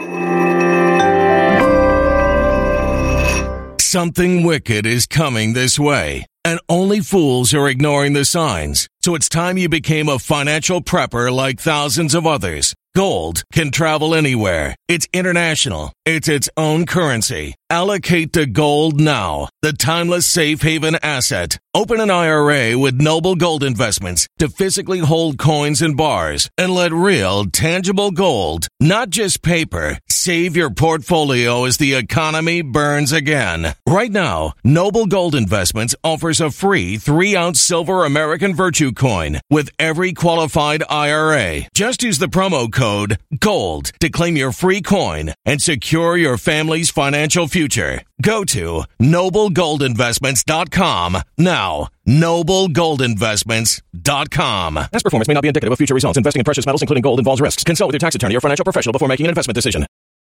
Something wicked is coming this way, and only fools are ignoring the signs. So it's time you became a financial prepper like thousands of others. Gold can travel anywhere. It's international. It's its own currency. Allocate to gold now, the timeless safe haven asset. Open an IRA with Noble Gold Investments to physically hold coins and bars and let real, tangible gold, not just paper, save your portfolio as the economy burns again. Right now, Noble Gold Investments offers a free 3-ounce silver American Virtue coin with every qualified IRA. Just use the promo code GOLD to claim your free coin and secure your family's financial future. Go to noblegoldinvestments.com now. noblegoldinvestments.com. Past performance may not be indicative of future results. Investing in precious metals, including gold, involves risks. Consult with your tax attorney or financial professional before making an investment decision.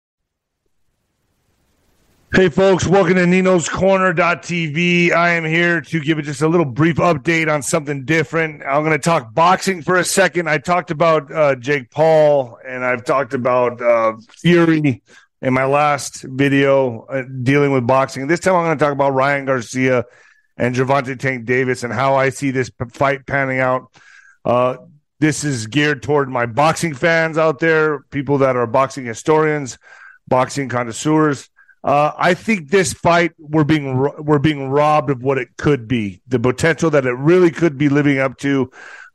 Hey, folks, welcome to Nino's Corner.tv. I am here to give just a little brief update on something different. I'm going to talk boxing for a second. I talked about Jake Paul, and I've talked about Fury in my last video dealing with boxing. This time I'm going to talk about Ryan Garcia and Gervonta Tank Davis and how I see this fight panning out. This is geared toward my boxing fans out there, people that are boxing historians, boxing connoisseurs. I think this fight we're being robbed of what it could be, the potential that it really could be living up to.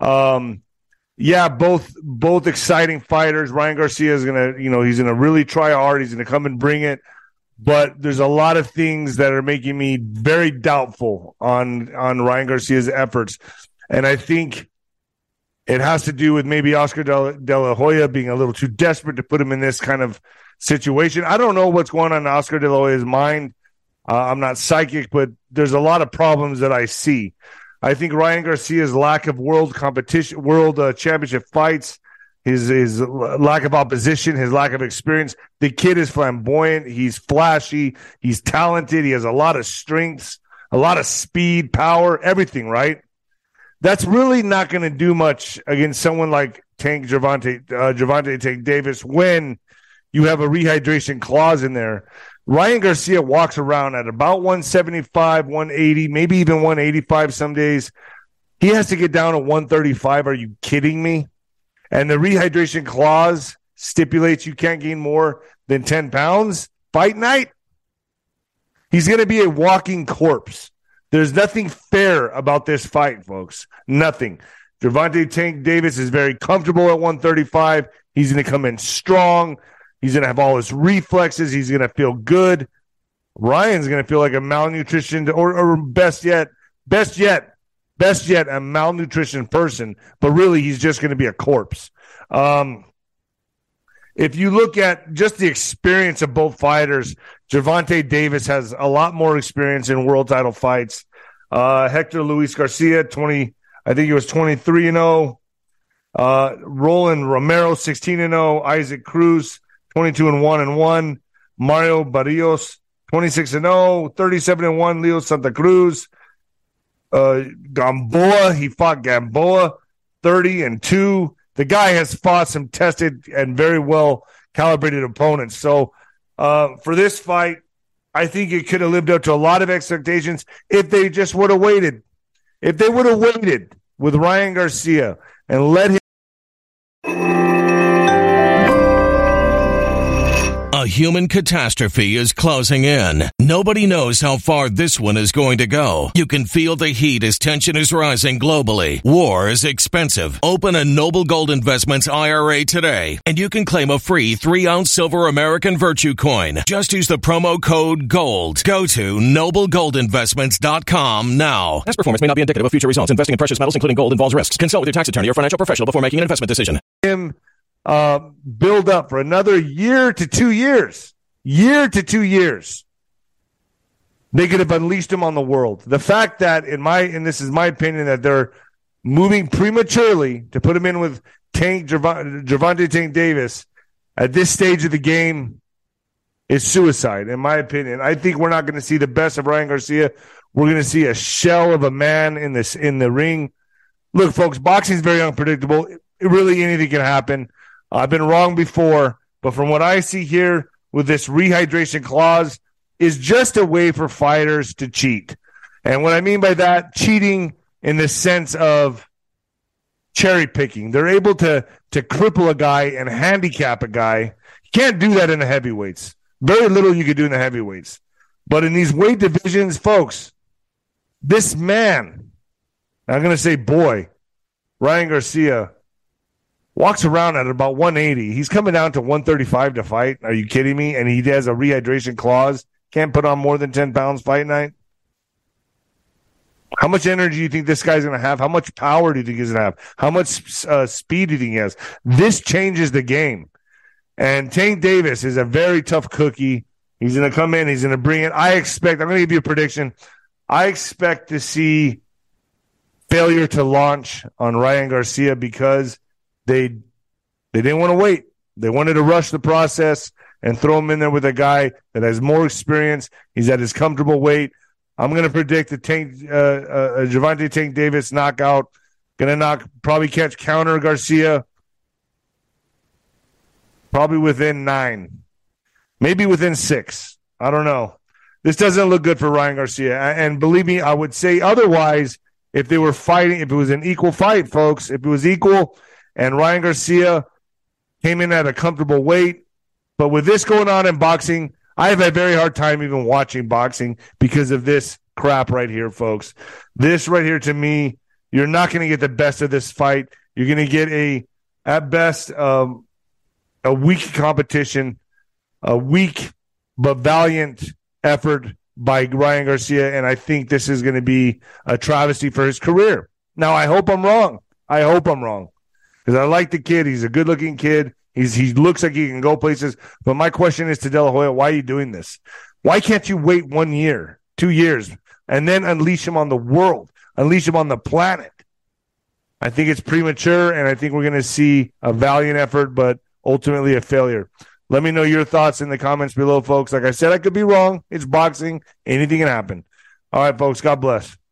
Both exciting fighters. Ryan Garcia is gonna, he's gonna really try hard. He's gonna come and bring it, but there's a lot of things that are making me very doubtful on Ryan Garcia's efforts, and I think it has to do with maybe Oscar De La Hoya being a little too desperate to put him in this kind of situation. I don't know what's going on in Oscar De La Hoya's mind. I'm not psychic, but there's a lot of problems that I see. I think Ryan Garcia's lack of world championship fights, his lack of opposition, his lack of experience. The kid is flamboyant. He's flashy. He's talented. He has a lot of strengths, a lot of speed, power, everything, right? That's really not going to do much against someone like Gervonta Tank Davis when you have a rehydration clause in there. Ryan Garcia walks around at about 175, 180, maybe even 185 some days. He has to get down to 135. Are you kidding me? And the rehydration clause stipulates you can't gain more than 10 pounds. Fight night, he's going to be a walking corpse. There's nothing fair about this fight, folks. Nothing. Gervonta Tank Davis is very comfortable at 135. He's going to come in strong. He's going to have all his reflexes. He's going to feel good. Ryan's going to feel like a malnutrition or best yet, a malnutrition person. But really, he's just going to be a corpse. If you look at just the experience of both fighters, Gervonta Davis has a lot more experience in world title fights. Hector Luis Garcia, I think he was 23-0. Roland Romero, 16-0. Isaac Cruz, 22-1-1. Mario Barrios, 26-0. 37-1. Leo Santa Cruz. Gamboa, he fought Gamboa, 30-2. The guy has fought some tested and very well calibrated opponents. So for this fight, I think it could have lived up to a lot of expectations if they just would have waited. If they would have waited with Ryan Garcia and let him. A human catastrophe is closing in. Nobody knows how far this one is going to go. You can feel the heat as tension is rising globally. War is expensive. Open a Noble Gold Investments IRA today, and you can claim a free 3-ounce silver American Virtue coin. Just use the promo code GOLD. Go to noblegoldinvestments.com now. Past performance may not be indicative of future results. Investing in precious metals, including gold, involves risks. Consult with your tax attorney or financial professional before making an investment decision. Build up for another year to 2 years. They could have unleashed him on the world. The fact that, and this is my opinion, that they're moving prematurely to put him in with Gervonta Tank Davis at this stage of the game is suicide, in my opinion. I think we're not going to see the best of Ryan Garcia. We're going to see a shell of a man in the ring. Look, folks, boxing is very unpredictable. Really, anything can happen. I've been wrong before, But from what I see here with this rehydration clause is just a way for fighters to cheat. And what I mean by that, cheating in the sense of cherry picking. They're able to cripple a guy and handicap a guy. You can't do that in the heavyweights. Very little you could do in the heavyweights. But in these weight divisions, folks, this man, I'm going to say boy, Ryan Garcia, walks around at about 180. He's coming down to 135 to fight. Are you kidding me? And he has a rehydration clause. Can't put on more than 10 pounds fight night. How much energy do you think this guy's going to have? How much power do you think he's going to have? How much speed do you think he has? This changes the game. And Tank Davis is a very tough cookie. He's going to come in. He's going to bring it. I'm going to give you a prediction. I expect to see failure to launch on Ryan Garcia because they didn't want to wait. They wanted to rush the process and throw him in there with a guy that has more experience. He's at his comfortable weight. I'm going to predict a Gervonta Tank Davis knockout. Going to probably catch counter Garcia. Probably within 9. Maybe within 6. I don't know. This doesn't look good for Ryan Garcia. And believe me, I would say otherwise if they were fighting, if it was an equal fight, folks, if it was equal and Ryan Garcia came in at a comfortable weight. But with this going on in boxing, I have a very hard time even watching boxing because of this crap right here, folks. This right here, to me, you're not going to get the best of this fight. You're going to get at best, a weak competition, a weak but valiant effort by Ryan Garcia, and I think this is going to be a travesty for his career. Now, I hope I'm wrong. Because I like the kid. He's a good-looking kid. He looks like he can go places. But my question is to De La Hoya, why are you doing this? Why can't you wait 1 year, 2 years, and then unleash him on the world, unleash him on the planet? I think it's premature, and I think we're going to see a valiant effort, but ultimately a failure. Let me know your thoughts in the comments below, folks. Like I said, I could be wrong. It's boxing. Anything can happen. All right, folks. God bless.